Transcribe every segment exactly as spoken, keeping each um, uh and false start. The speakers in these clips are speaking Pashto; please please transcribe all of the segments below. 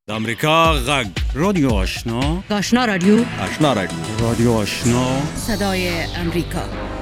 د امریکا غږ رادیو آشنا آشنا رادیو آشنا رادیو رادیو آشنا صدای امریکا.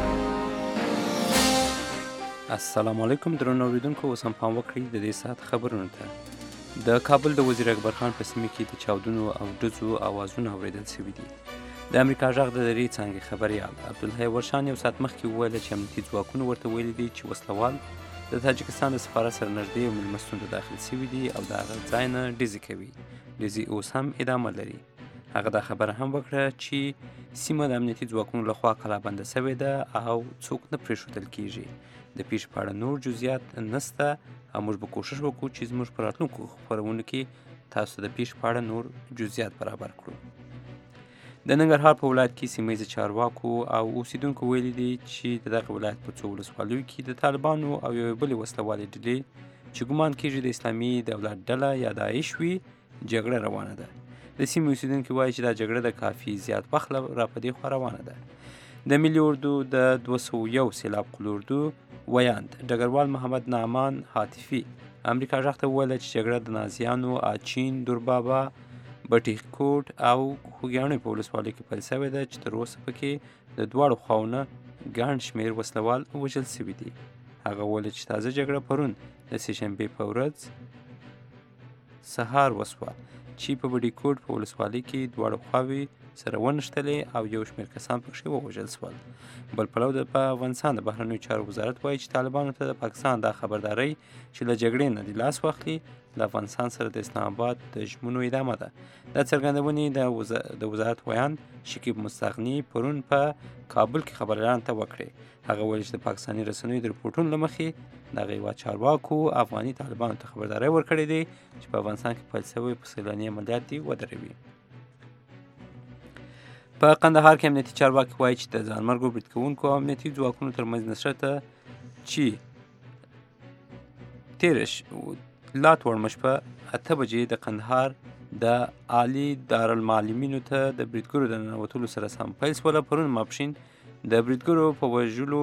السلام علیکم درنو اوریدونکو، اوس هم پام وکړئ د دې ساعت خبرونو ته. د کابل د وزیر اکبر خان په سیمه کې د چاودنو او ډزو اوازونه اوریدل شوي دي. د امریکا غږ د درې څانګې خبریال عبدالحی ورشان یو ساعت مخکې وویل چې امنیتي ځواکونو ورته ویلي دي چې وسلوال د تاجکستان د سفارت سره نږدې یو مېلمستون ته داخل شوي دي او د هغه ځای نه ډزې کوي. ډزې اوس هم ادامه لري. هغه دا خبره هم وکړه چې سیمه د امنیتي ځواکونو لخوا کلابنده شوې ده او څوک نه پرېښودل کېږي. د پیښې په اړه نور جزئیات نشته او موږ به کوشش وکړو چې زموږ په راتلونکو خپرونو کې تاسو د پیښې په اړه نور جزئیات برابر کړو. د ننګرهار په ولایت کې سیمه ییزو چارواکو او اوسیدونکو ویلي دي چې د دغه ولایت په څو ولسوالیو کې د طالبانو او یوې بلې وسلوالې ډلې چې ګمان کېږي د اسلامي دولت ډله یا داعش وي جګړه روانه ده. د سیمې اوسیدونکي وایي چې دا جګړه د کافي زیات وخت را په دې خوا روانه ده. د ملي اردو د دوه سوه یو سېلاب قل اردو ویاند ډګروال محمد نعمان حاتفي امریکا غږ ته وویل چې جګړه د نازیانو، اچین، دوربابا، بټي کوټ او خوږیاڼي په ولسوالیو کې پیل شوې ده چې تر اوسه پکې د دواړو خواوو نه ګڼ شمېر وسلوال وژل شوي دي. هغه وویل چې تازه جګړه پرون د سې شنبې په ورځ سهار وسوه چې په بټي کوټ په ولسوالۍ کې دواړه خواوې سره ونښتلې او یو شمېر کسان پکښې ووژل شول. بل پلو د په افغانستان د بهرنیو چارو وزارت وایي چې طالبانو ته د پاکستان دا خبرداری چې له جګړې نه د لاس واخلي له افغانستان سره د اسلام آباد د ژمنو ادامه ده. دا څرګندونې د وز... د وزارت ویاند شکیب مستغني پرون په کابل کې خبریالانو ته وکړې. هغه ویل چې د پاکستاني رسنیو د رپورټونو له مخې دغه یوه چارواکو افغاني طالبانو ته خبرداری ورکړی دی چې په افغانستان کې پیل شوی په سیلاني عملیات دې ودروي. په قندهار کې امنیتي چارواکي وایي چې د ځانمرګو برید کوونکو او امنیتي ځواکونو ترمنځ نښته چې تېره لات وړمه شپه اته بجې د قندهار د عالي دارالمعلمینو ته د بریدګرو د ننوتلو سره سم پیل شوله. پرون ماپښین د بریدګرو په وژلو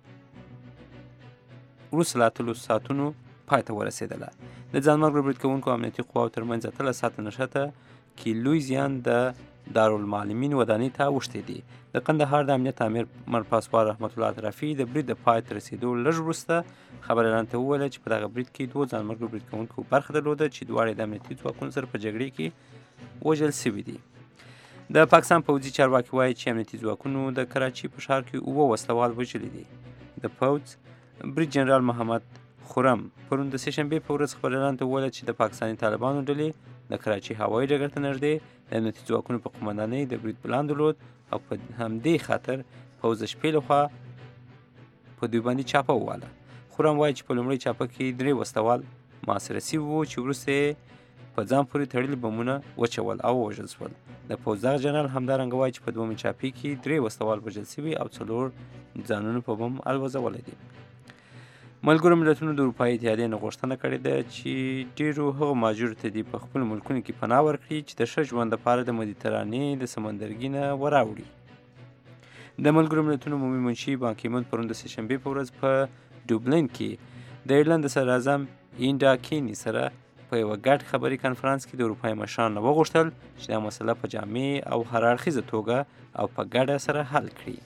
وروسته له اتلس ساعتونو پای ته ورسېدله. د ځانمرګو برید کوونکو او امنیتي قواو ترمنځ اتلس ساعته نښته کې لوی زیان د دارالمعلمین ودانۍ ته اوښتی دی. د قندهار د امنیت امیر مرپاسوال رحمت الله اطرافي د برید د پای ته رسېدو لږ وروسته خبریالانو ته وویل چې په دغه برید کې دوه ځانمرګو برید کوونکو برخه درلوده چې دواړه د امنیتي ځواکونو سره په جګړې کې وژل شوي دي. د پاکستان پوځي چارواکي وایي چې امنیتي ځواکونو د کراچۍ په ښار کې اووه وسلوال وژلي دي. د پوځ برید جنرال محمد خرم پرون د سې شنبې په ورځ خبریالانو ته وویل چې د پاکستاني طالبانو ډلې د کراچۍ هوایي ډګر ته نږدې د امنیتي ځواکونو په قومندانۍ د برید پلان درلود او په همدې خاطر پوځ د شپې لخوا په دوی باندې چاپه وواله. خرم وایي چې په لومړۍ چاپه کې درې وسلوال محاصره شوي وو چې وروسته یې په ځان پورې تړلي بمونه وچول او ووژل شول. د پوځ دغه جنرال همدارنګه وایي چې په دومې چاپې کې درې وسلوال وژل شوي او څلور ځانونه په بم الوځولی دي. ملګرو ملتونو د اروپایي اتحادیې نه غوښتنه کړې ده چې ډېرو هغو مهاجرو ته دې په خپلو ملکونو کې پناه ورکړي چې د ښه ژوند لپاره د مدیترانې د سمندرګي نه وراوړي. د ملګرو ملتونو عمومي منشي بان کی مون پرون د سې شنبې په ورځ په ډوبلین کې د ایرلند د صدراعظم اینډا کیني سره په یوه ګډ خبري کنفرانس کې د اروپایي مشرانو نه وغوښتل چې دا مسله په جامع او هراړخیزه توګه او په ګډه سره حل کړي.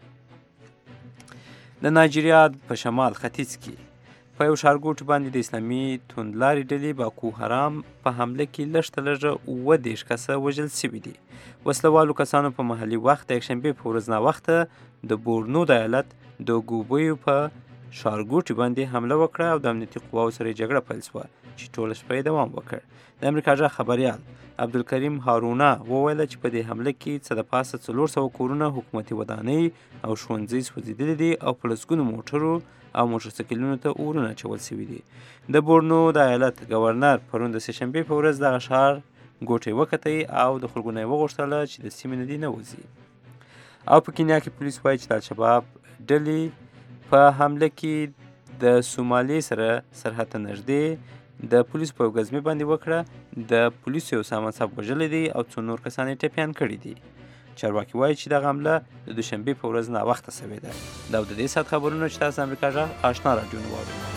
د نایجیریا په شمال ختیځ کې په یو ښارګوټي باندې د اسلامي توندلارې ډلې باکو حرام په حمله کې لږ تر لږه اووه دېرش کسه وژل شوي دي. وسلوالو کسانو په محلي وخت د یکشنبې په ورځ ناوخته د بورنو د ایالت د ګوبیو په ښارګوټي باندې حمله وکړه او د امنیتي قواو سره یې جګړه پیل شوه چې ټوله شپه یې دوام وکړ. د امریکا غږ خبریال عبدالکریم هارونه وویل چې په دې حمله کې څه د پاسه څلور سوه کورونه، حکومتي ودانۍ او ښوونځي سوځېدلي دي او په لسګونو موټرو او موټرسایکلونو ته اورونه اچول شوي دي. د بورنو د ایالت ګورنر پرون د سې شنبې په ورځ دغه ښار ګوټی وکتی او د خلکو نه یې وغوښتله چې د سیمې نه دې نه وځي. او په کینیا کې پولیس وایي چې د الشباب ډلې په حمله کې د سومالي سره سرحد ته نږدې د پولیسو په یو ګزمې باندې وکړه. د پولیسو یو سامان صاحب وژلی دی او څو نور کسان یې ټپیان کړي دي. چارواکي وایي چې دغه حمله د دوشنبې په ورځ ناوخته شوې ده. دا د دې ساعت خبرونه چې تاسو د امریکا غږ آشنا راډیو نه واورئ.